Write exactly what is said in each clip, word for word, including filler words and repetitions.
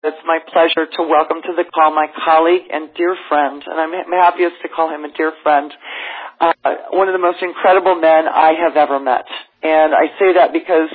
It's my pleasure to welcome to the call my colleague and dear friend, and I'm happiest to call him a dear friend, uh, one of the most incredible men I have ever met. And I say that because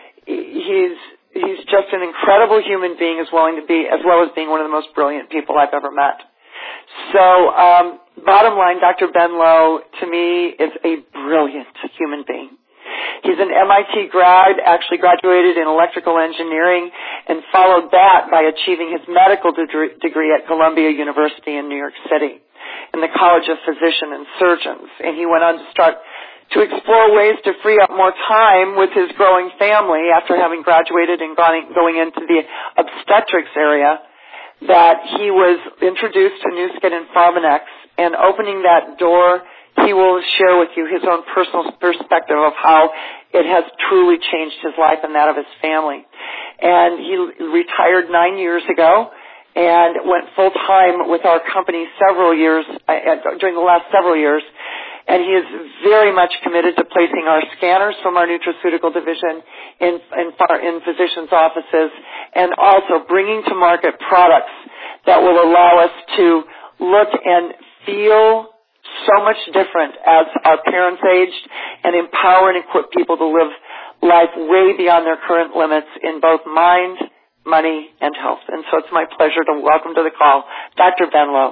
he's he's just an incredible human being as well, to be, as well as being one of the most brilliant people I've ever met. So, um, bottom line, Doctor Ben Lowe, to me, is a brilliant human being. He's an M I T grad, actually graduated in electrical engineering, and followed that by achieving his medical degree at Columbia University in New York City in the College of Physicians and Surgeons. And he went on to start to explore ways to free up more time with his growing family after having graduated and gone, going into the obstetrics area, that he was introduced to Nu Skin and Pharmanex, and opening that door, he will share with you his own personal perspective of how it has truly changed his life and that of his family. And he retired nine years ago and went full-time with our company several years, uh, during the last several years. And he is very much committed to placing our scanners from our nutraceutical division in, in, in physicians' offices, and also bringing to market products that will allow us to look and feel so much different as our parents aged, and empower and equip people to live life way beyond their current limits in both mind, money, and health. And so it's my pleasure to welcome to the call Doctor Ben Lowe.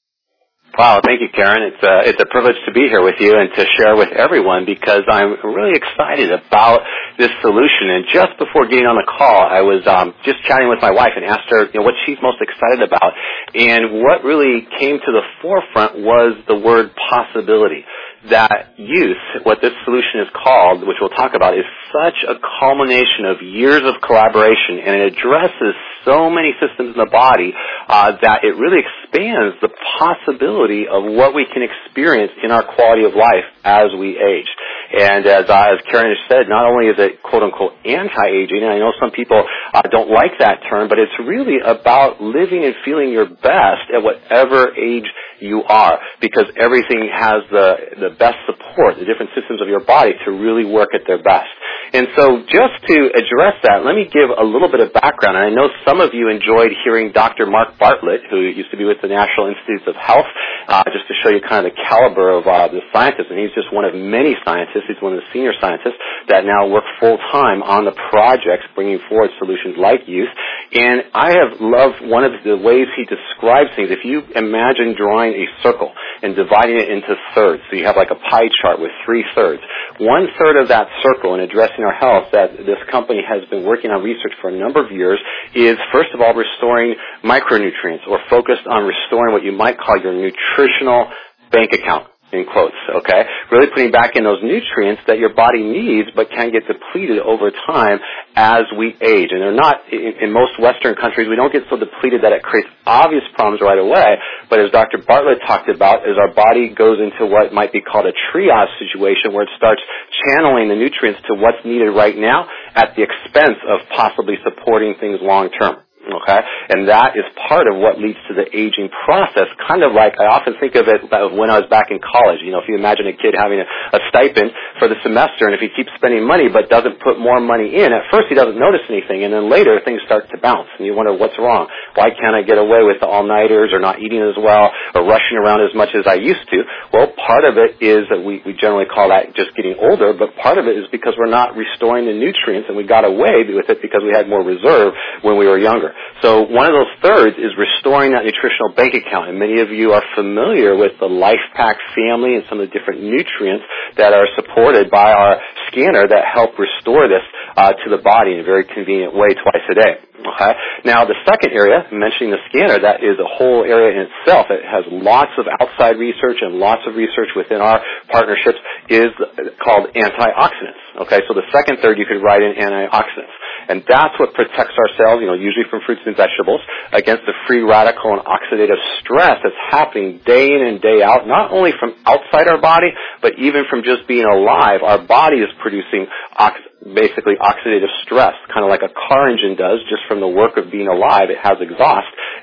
Wow, thank you, Karen. It's a, it's a privilege to be here with you and to share with everyone, because I'm really excited about this solution. And just before getting on the call, I was um, just chatting with my wife and asked her, you know, what she's most excited about. And what really came to the forefront was the word possibility. That youth, what this solution is called, which we'll talk about, is such a culmination of years of collaboration, and it addresses so many systems in the body uh, that it really expands the possibility of what we can experience in our quality of life as we age. And as, uh, as Karen has said, not only is it quote-unquote anti-aging, and I know some people uh, don't like that term, but it's really about living and feeling your best at whatever age you are, because everything has the, the best support, the different systems of your body to really work at their best. And so just to address that, let me give a little bit of background. And I know some of you enjoyed hearing Doctor Mark Bartlett, who used to be with the National Institutes of Health, uh, just to show you kind of the caliber of uh, the scientist. And he's just one of many scientists. He's one of the senior scientists that now work full-time on the projects bringing forward solutions like youth. And I have loved one of the ways he describes things. If you imagine drawing a circle and dividing it into thirds, so you have like a pie chart with three thirds. One third of that circle in addressing our health that this company has been working on research for a number of years is, first of all, restoring micronutrients, or focused on restoring what you might call your nutritional bank account, in quotes, okay? Really putting back in those nutrients that your body needs but can get depleted over time as we age. And they're not, in, in most Western countries, we don't get so depleted that it creates obvious problems right away. But as Doctor Bartlett talked about, as our body goes into what might be called a triage situation, where it starts channeling the nutrients to what's needed right now at the expense of possibly supporting things long term. Okay, and that is part of what leads to the aging process. Kind of like, I often think of it when I was back in college. You know, if you imagine a kid having a, a stipend for the semester, and if he keeps spending money but doesn't put more money in, at first he doesn't notice anything, and then later things start to bounce, and you wonder what's wrong. Why can't I get away with the all-nighters, or not eating as well, or rushing around as much as I used to? Well, part of it is that we, we generally call that just getting older, but part of it is because we're not restoring the nutrients, and we got away with it because we had more reserve when we were younger. So one of those thirds is restoring that nutritional bank account. And many of you are familiar with the LifePak family and some of the different nutrients that are supported by our scanner that help restore this uh, to the body in a very convenient way twice a day. Okay. Now, the second area, mentioning the scanner, that is a whole area in itself. It has lots of outside research and lots of research within our partnerships, is called antioxidants. Okay, so the second third you could write in antioxidants. And that's what protects our cells, you know, usually from fruits and vegetables, against the free radical and oxidative stress that's happening day in and day out, not only from outside our body, but even from just being alive. Our body is producing ox- basically oxidative stress, kind of like a car engine does, just from the work of being alive. It has exhaust,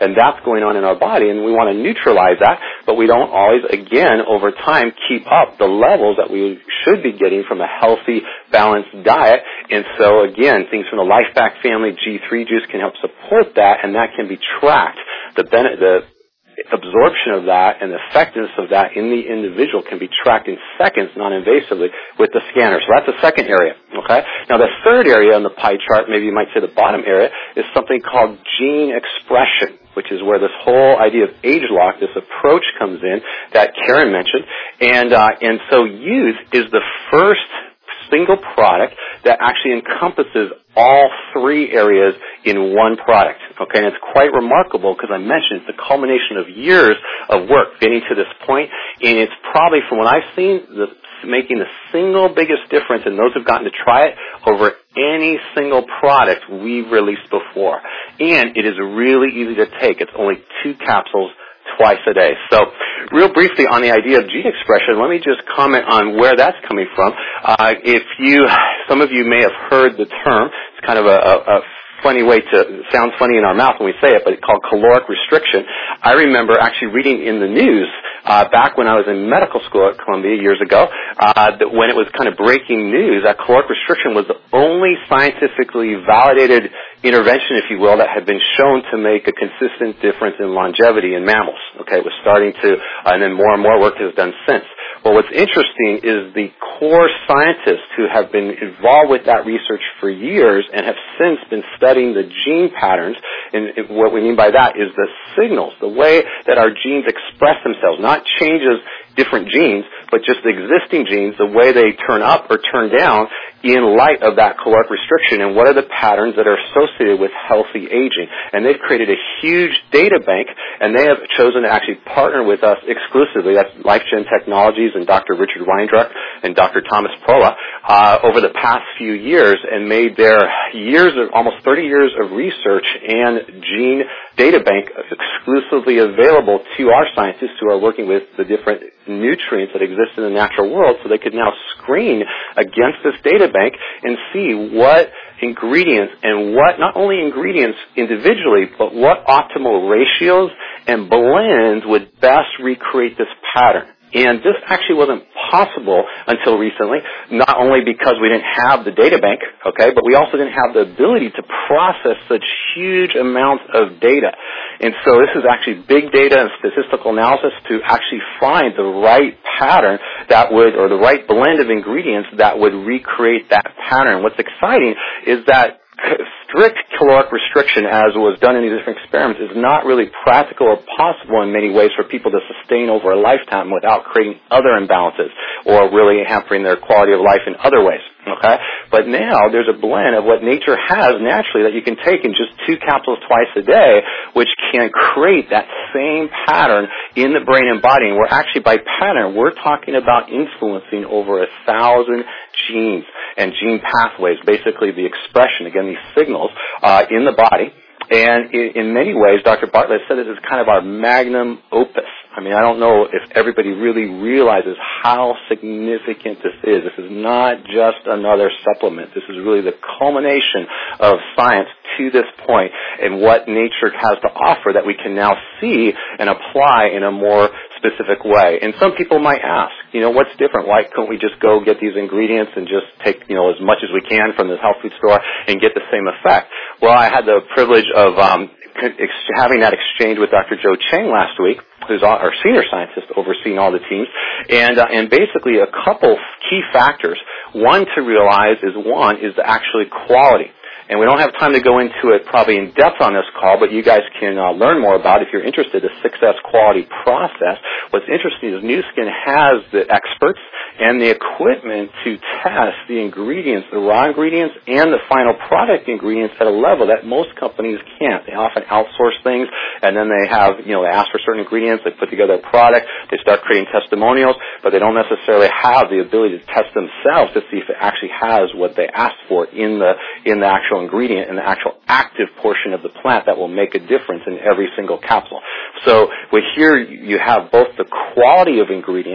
and that's going on in our body, and we want to neutralize that, but we don't always, again, over time, keep up the levels that we should be getting from a healthy, balanced diet. And so, again, things from the LifePak family, G three juice can help support that, and that can be tracked. The, ben- the absorption of that and the effectiveness of that in the individual can be tracked in seconds non-invasively with the scanner. So that's the second area, okay? Now the third area on the pie chart, maybe you might say the bottom area, is something called gene expression, which is where this whole idea of age lock, this approach comes in that Karen mentioned. And, uh, and so youth is the first single product that actually encompasses all three areas in one product. Okay, and it's quite remarkable because I mentioned it's the culmination of years of work getting to this point, and it's probably, from what I've seen, the, making the single biggest difference in those who've gotten to try it over any single product we've released before. And it is really easy to take. It's only two capsules twice a day. So real briefly on the idea of gene expression, let me just comment on where that's coming from. Uh, if you, some of you may have heard the term, it's kind of a, a, a funny way to, it sounds funny in our mouth when we say it, but it's called caloric restriction. I remember actually reading in the news uh, back when I was in medical school at Columbia years ago, uh, that when it was kind of breaking news, that caloric restriction was the only scientifically validated intervention, if you will, that had been shown to make a consistent difference in longevity in mammals. Okay, it was starting to, uh, and then more and more work has done since. Well, what's interesting is the core scientists who have been involved with that research for years and have since been studying the gene patterns, and what we mean by that is the signals, the way that our genes express themselves, not changes different genes, but just the existing genes, the way they turn up or turn down in light of that caloric restriction, and what are the patterns that are associated with healthy aging. And they've created a huge data bank, and they have chosen to actually partner with us exclusively. That's LifeGen Technologies and Doctor Richard Weindruck and Doctor Thomas Prola uh, over the past few years, and made their years of, almost thirty years of research and gene data bank exclusively available to our scientists who are working with the different nutrients that exist in the natural world, so they could now screen against this data bank and see what ingredients and what, not only ingredients individually, but what optimal ratios and blends would best recreate this pattern. And this actually wasn't possible until recently, not only because we didn't have the data bank, okay, but we also didn't have the ability to process such huge amounts of data. And so this is actually big data and statistical analysis to actually find the right pattern that would, or the right blend of ingredients that would recreate that pattern. What's exciting is that strict caloric restriction, as was done in these different experiments, is not really practical or possible in many ways for people to sustain over a lifetime without creating other imbalances or really hampering their quality of life in other ways. Okay? But now there's a blend of what nature has naturally that you can take in just two capsules twice a day, which can create that same pattern in the brain and body. And we're actually, by pattern, we're talking about influencing over a thousand genes and gene pathways, basically the expression, again, these signals uh, in the body. And in, in many ways, Doctor Bartlett said this is kind of our magnum opus. I mean, I don't know if everybody really realizes how significant this is. This is not just another supplement. This is really the culmination of science to this point and what nature has to offer that we can now see and apply in a more specific way. And some people might ask, you know, what's different? Why couldn't we just go get these ingredients and just take, you know, as much as we can from the health food store and get the same effect? Well, I had the privilege of um, having that exchange with Doctor Joe Cheng last week, who's our senior scientist overseeing all the teams, and uh, and basically a couple key factors. One to realize is one is the actually quality. And we don't have time to go into it probably in depth on this call, but you guys can uh, learn more about it if you're interested, the success quality process. What's interesting is Nu Skin has the experts and the equipment to test the ingredients, the raw ingredients, and the final product ingredients at a level that most companies can't. They often outsource things, and then they have, you know, they ask for certain ingredients, they put together a product, they start creating testimonials, but they don't necessarily have the ability to test themselves to see if it actually has what they asked for in the in the actual ingredient and the actual active portion of the plant that will make a difference in every single capsule. So with here you have both the quality of ingredients,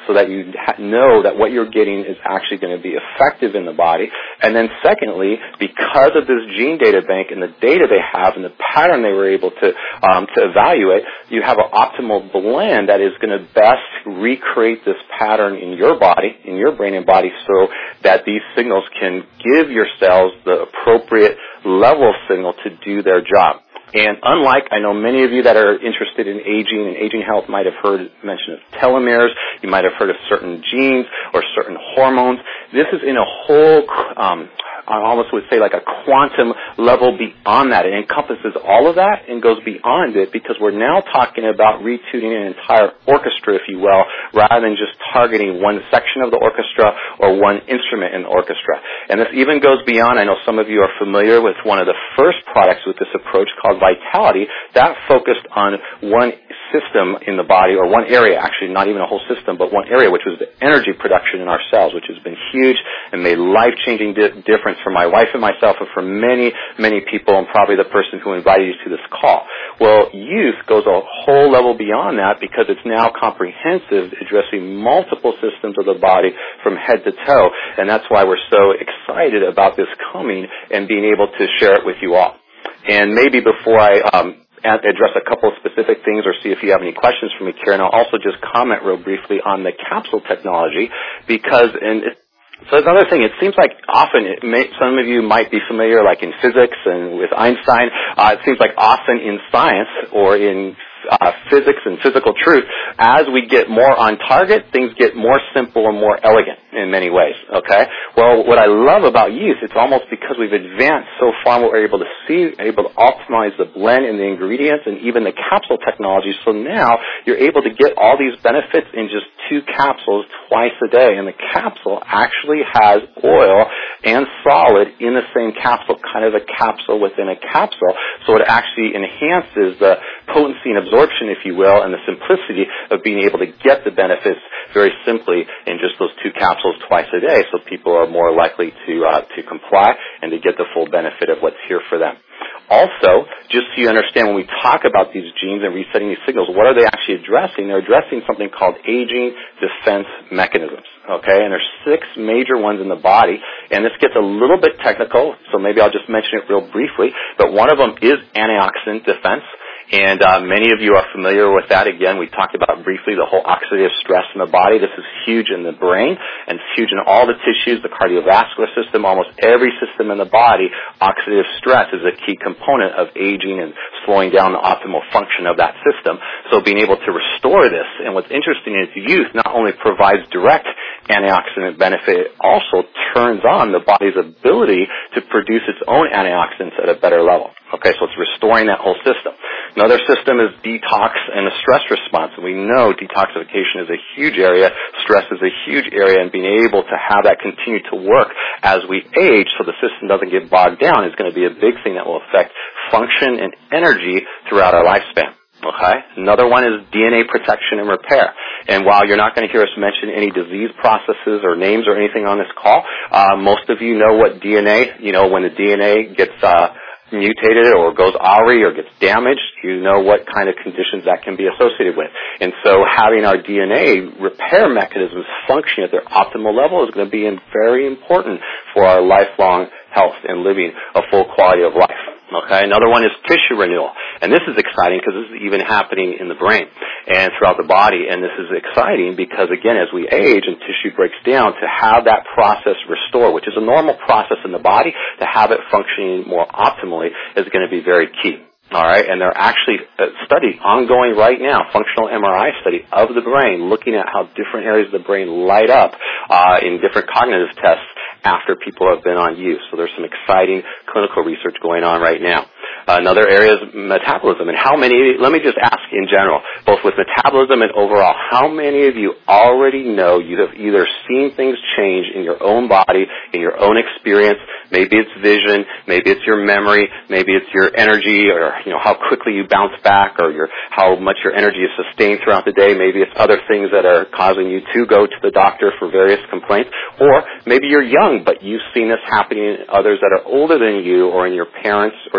so that you ha- know that what you're getting is actually going to be effective in the body. And then secondly, because of this gene data bank and the data they have and the pattern they were able to um, to evaluate, you have an optimal blend that is going to best recreate this pattern in your body, in your brain and body, so that these signals can give your cells the appropriate level of signal to do their job. And unlike, I know many of you that are interested in aging and aging health might have heard mention of telomeres, you might have heard of certain genes or certain hormones. This is in a whole, um, I almost would say like a quantum level beyond that. It encompasses all of that and goes beyond it, because we're now talking about retuning an entire orchestra, if you will, rather than just targeting one section of the orchestra or one instrument in the orchestra. And this even goes beyond, I know some of you are familiar with one of the first products with this approach called Vitality. That focused on one system in the body, or one area, actually, not even a whole system, but one area, which was the energy production in our cells, which has been huge and made life-changing di- difference for my wife and myself and for many, many people, and probably the person who invited you to this call. Well, youth goes a whole level beyond that, because it's now comprehensive, addressing multiple systems of the body from head to toe, and that's why we're so excited about this coming and being able to share it with you all. And maybe before I um, address a couple of specific things or see if you have any questions for me, Karen, I'll also just comment real briefly on the capsule technology, because and it, so another thing, it seems like often, it may, some of you might be familiar, like in physics and with Einstein, uh, it seems like often in science or in Uh, physics and physical truth, as we get more on target, things get more simple and more elegant in many ways, okay? Well, what I love about youth, it's almost because we've advanced so far and we're able to see, able to optimize the blend and the ingredients and even the capsule technology, so now you're able to get all these benefits in just two capsules twice a day, and the capsule actually has oil and solid in the same capsule, kind of a capsule within a capsule, so it actually enhances the potency and absorption, if you will, and the simplicity of being able to get the benefits very simply in just those two capsules twice a day, so people are more likely to uh, to comply and to get the full benefit of what's here for them. Also, just so you understand, when we talk about these genes and resetting these signals, what are they actually addressing? They're addressing something called aging defense mechanisms, okay? And there's six major ones in the body, and this gets a little bit technical, so maybe I'll just mention it real briefly, but one of them is antioxidant defense. And uh, many of you are familiar with that. Again, we talked about briefly the whole oxidative stress in the body. This is huge in the brain, and it's huge in all the tissues, the cardiovascular system, almost every system in the body. Oxidative stress is a key component of aging and slowing down the optimal function of that system. So being able to restore this, and what's interesting is youth not only provides direct antioxidant benefit, it also turns on the body's ability to produce its own antioxidants at a better level. Okay, so it's restoring that whole system. Another system is detox and the stress response. And we know detoxification is a huge area, stress is a huge area, and being able to have that continue to work as we age so the system doesn't get bogged down is going to be a big thing that will affect function and energy throughout our lifespan. Okay? Another one is D N A protection and repair. And while you're not going to hear us mention any disease processes or names or anything on this call, uh, most of you know what D N A, you know, when the D N A gets uh mutated or goes awry or gets damaged, you know what kind of conditions that can be associated with. And so having our D N A repair mechanisms function at their optimal level is going to be very important for our lifelong health and living a full quality of life. Okay, another one is tissue renewal. And this is exciting because this is even happening in the brain and throughout the body. And this is exciting because, again, as we age and tissue breaks down, to have that process restore, which is a normal process in the body, to have it functioning more optimally is going to be very key. All right, and they're actually a study ongoing right now, functional M R I study of the brain, looking at how different areas of the brain light up uh, in different cognitive tests after people have been on use. So there's some exciting clinical research going on right now. Uh, another area is metabolism. And how many, let me just ask in general, both with metabolism and overall, how many of you already know you have either seen things change in your own body, in your own experience? Maybe it's vision, maybe it's your memory, maybe it's your energy, or you know how quickly you bounce back, or your how much your energy is sustained throughout the day. Maybe it's other things that are causing you to go to the doctor for various complaints. Or maybe you're young, but you've seen this happening in others that are older than you, or in your parents or your relatives.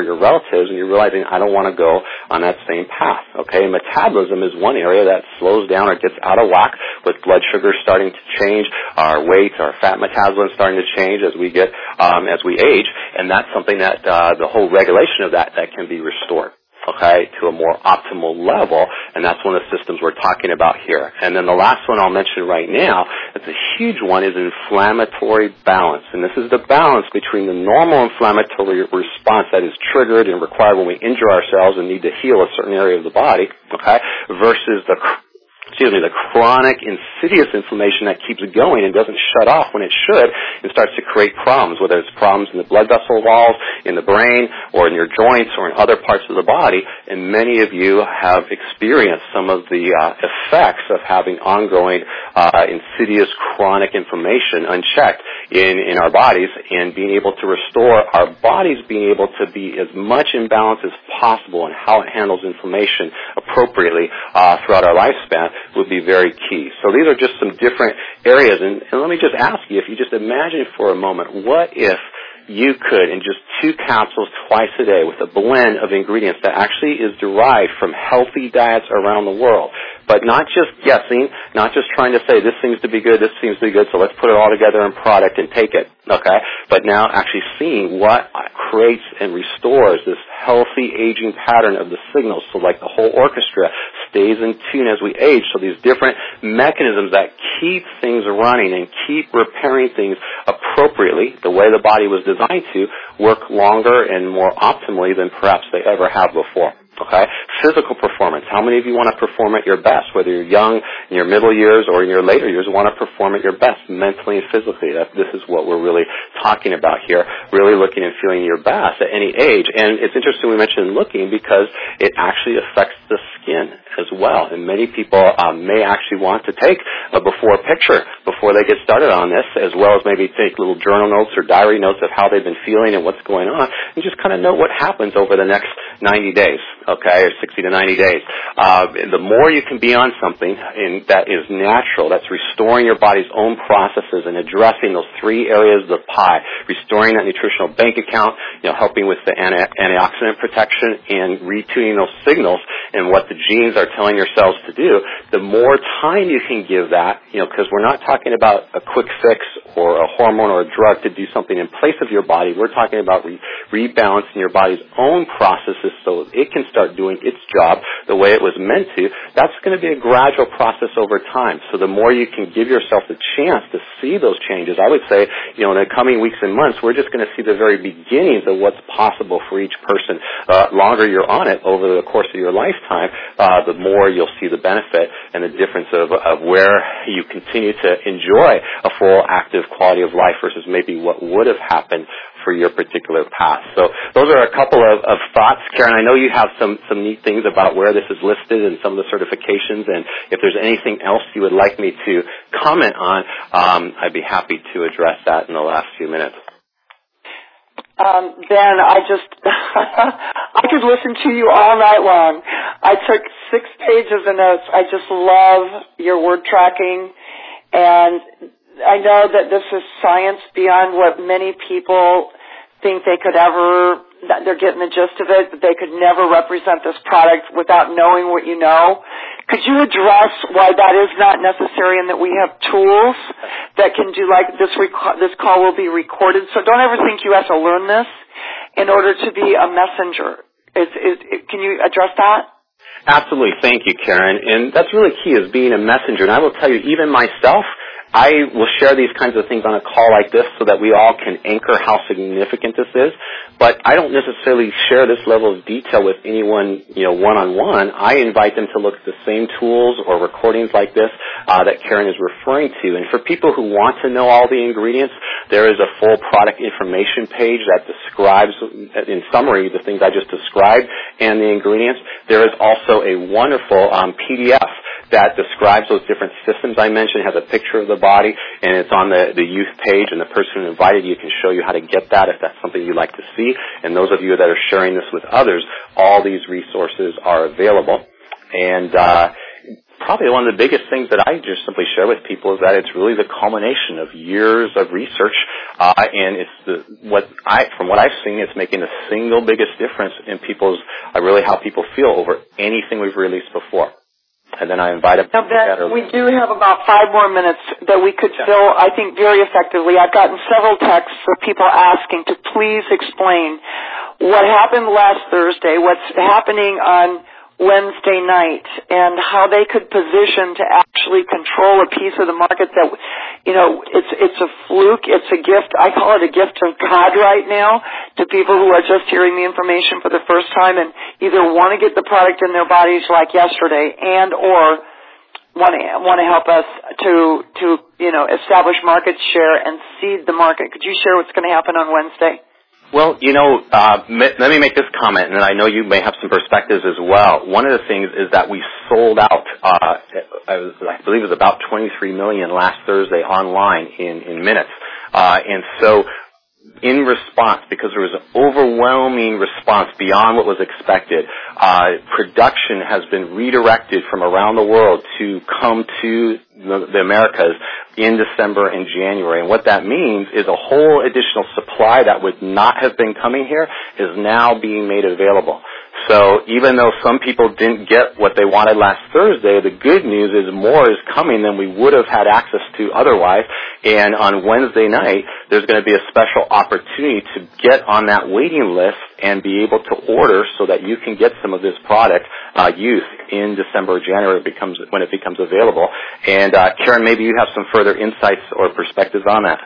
alternatives, and you're realizing I don't want to go on that same path. Okay, metabolism is one area that slows down or gets out of whack with blood sugar starting to change, our weight, our fat metabolism starting to change as we get um, as we age, and that's something that uh, the whole regulation of that that can be restored. Okay, to a more optimal level, and that's one of the systems we're talking about here. And then the last one I'll mention right now, it's a huge one, is inflammatory balance. And this is the balance between the normal inflammatory response that is triggered and required when we injure ourselves and need to heal a certain area of the body, okay, versus the excuse me, the chronic, insidious inflammation that keeps going and doesn't shut off when it should and starts to create problems, whether it's problems in the blood vessel walls, in the brain, or in your joints, or in other parts of the body. And many of you have experienced some of the uh, effects of having ongoing, uh, insidious, chronic inflammation unchecked in, in our bodies, and being able to restore our bodies being able to be as much in balance as possible in how it handles inflammation appropriately uh, throughout our lifespan would be very key. So these are just some different areas. And, and let me just ask you, if you just imagine for a moment, what if you could, in just two capsules twice a day with a blend of ingredients that actually is derived from healthy diets around the world, but not just guessing, not just trying to say this seems to be good, this seems to be good, so let's put it all together in product and take it, okay? But now actually seeing what creates and restores this healthy aging pattern of the signals, so like the whole orchestra stays in tune as we age, so these different mechanisms that keep things running and keep repairing things appropriately, the way the body was designed to, work longer and more optimally than perhaps they ever have before. Okay? Physical performance. How many of you want to perform at your best, whether you're young, in your middle years, or in your later years, want to perform at your best mentally and physically? That, this is what we're really talking about here, really looking and feeling your best at any age. And it's interesting we mentioned looking because it actually affects the skin as well. And many people um, may actually want to take a before picture before they get started on this, as well as maybe take little journal notes or diary notes of how they've been feeling and what's going on, and just kind of know what happens over the next ninety days, okay, or sixty to ninety days. Uh, the more you can be on something in, that is natural, that's restoring your body's own processes and addressing those three areas of the pie, restoring that nutritional bank account, you know, helping with the anti- antioxidant protection and retuning those signals and what the genes are telling yourselves to do, the more time you can give that, you know, because we're not talking about a quick fix or a hormone or a drug to do something in place of your body. We're talking about re- rebalancing your body's own processes so it can start doing its job the way it was meant to. That's going to be a gradual process over time. So the more you can give yourself the chance to see those changes, I would say, you know, in the coming weeks and months, we're just going to see the very beginnings of what's possible for each person. Uh, longer you're on it over the course of your lifetime, uh, the more you'll see the benefit and the difference of, of where you continue to enjoy a full, active quality of life versus maybe what would have happened for your particular path. So those are a couple of, of thoughts. Karen, I know you have some, some neat things about where this is listed and some of the certifications, and if there's anything else you would like me to comment on, um, I'd be happy to address that in the last few minutes. Um, Ben, I just, I could listen to you all night long. I took six pages of notes. I just love your word tracking, and I know that this is science beyond what many people think they could ever, that they're getting the gist of it, that they could never represent this product without knowing what you know. Could you address why that is not necessary and that we have tools that can do, like this rec- this call will be recorded, so don't ever think you have to learn this in order to be a messenger. Is, is, can you address that? Absolutely. Thank you, Karen. And that's really key, is being a messenger. And I will tell you, even myself, I will share these kinds of things on a call like this so that we all can anchor how significant this is. But I don't necessarily share this level of detail with anyone, you know, one-on-one. I invite them to look at the same tools or recordings like this uh, that Karen is referring to. And for people who want to know all the ingredients, there is a full product information page that describes, in summary, the things I just described and the ingredients. There is also a wonderful um, P D F that describes those different systems I mentioned. It has a picture of the body, and it's on the, the youth page, and the person who invited you can show you how to get that if that's something you'd like to see. And those of you that are sharing this with others, all these resources are available. And uh, probably one of the biggest things that I just simply share with people is that it's really the culmination of years of research, uh, and it's the what I from what I've seen, it's making the single biggest difference in people's uh, really how people feel over anything we've released before. And then I invite them. Now, Ben, we do have about five more minutes that we could yeah. fill, I think, very effectively. I've gotten several texts of people asking to please explain what happened last Thursday, what's happening on Wednesday night, and how they could position to actually control a piece of the market that, you know, it's it's a fluke, it's a gift. I call it a gift of God right now to people who are just hearing the information for the first time and either want to get the product in their bodies like yesterday and or want to want to help us to to you know establish market share and seed the market. Could you share what's going to happen on Wednesday? Well, you know, uh, let me make this comment, and I know you may have some perspectives as well. One of the things is that we sold out, uh, I, was, I believe it was about twenty-three million last Thursday online in, in minutes. Uh, and so in response, because there was an overwhelming response beyond what was expected, uh, production has been redirected from around the world to come to the, the Americas in December and January. And what that means is a whole additional supply that would not have been coming here is now being made available. So even though some people didn't get what they wanted last Thursday, the good news is more is coming than we would have had access to otherwise. And on Wednesday night, there's going to be a special opportunity to get on that waiting list and be able to order so that you can get some of this product uh, used in December or January it becomes, when it becomes available. And uh, Karen, maybe you have some further insights or perspectives on that.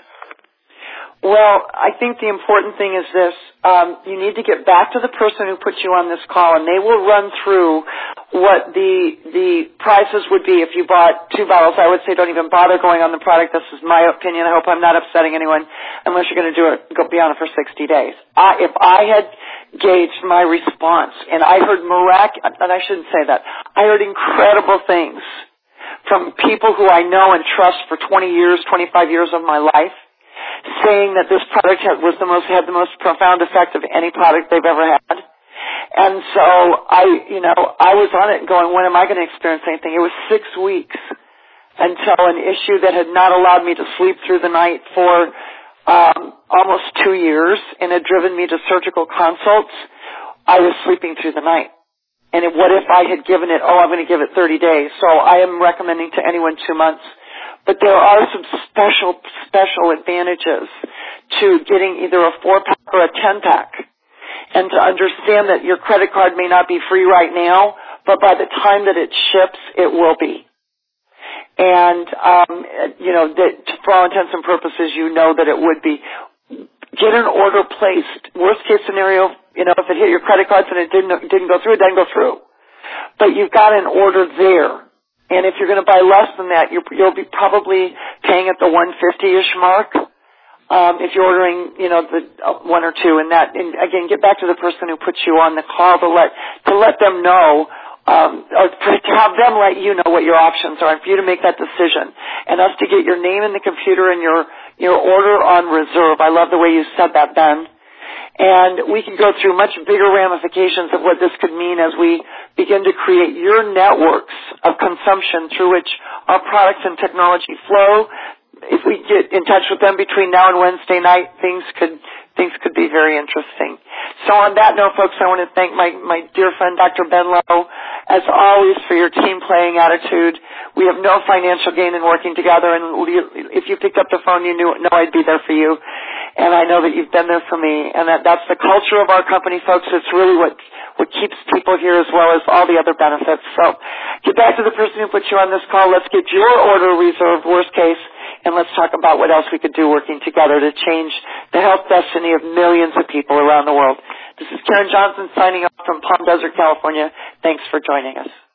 Well, I think the important thing is this. Um, you need to get back to the person who put you on this call, and they will run through what the the prices would be if you bought two bottles. I would say don't even bother going on the product. This is my opinion. I hope I'm not upsetting anyone unless you're going to do it, go be on it for sixty days. I, if I had gauged my response, and I heard mirac- and I shouldn't say that, I heard incredible things from people who I know and trust for twenty years, twenty-five years of my life, saying that this product had, was the most, had the most profound effect of any product they've ever had. And so I, you know, I was on it going, when am I going to experience anything? It was six weeks until an issue that had not allowed me to sleep through the night for um, almost two years and had driven me to surgical consults. I was sleeping through the night. And it, what if I had given it, oh, I'm going to give it thirty days. So I am recommending to anyone two months. But there are some special, special advantages to getting either a four-pack or a ten-pack. And to understand that your credit card may not be free right now, but by the time that it ships, it will be. And, um, you know, that for all intents and purposes, you know that it would be. Get an order placed. Worst case scenario, you know, if it hit your credit cards and it didn't, didn't go through, it doesn't go through. But you've got an order there. And if you're going to buy less than that, you're, you'll be probably paying at the one fifty-ish mark. Um, if you're ordering, you know, the uh, one or two, and that, and again, get back to the person who put you on the call to let to let them know, um, or to have them let you know what your options are, and for you to make that decision, and us to get your name in the computer and your your order on reserve. I love the way you said that, Ben. And we can go through much bigger ramifications of what this could mean as we begin to create your networks of consumption through which our products and technology flow. If we get in touch with them between now and Wednesday night, things could things could be very interesting. So on that note, folks, I want to thank my, my dear friend, Doctor Ben Lowe, as always, for your team-playing attitude. We have no financial gain in working together, and if you picked up the phone, you knew, know I'd be there for you. And I know that you've been there for me, and that that's the culture of our company, folks. It's really what what keeps people here as well as all the other benefits. So get back to the person who put you on this call. Let's get your order reserved, worst case, and let's talk about what else we could do working together to change the health destiny of millions of people around the world. This is Karen Johnson signing off from Palm Desert, California. Thanks for joining us.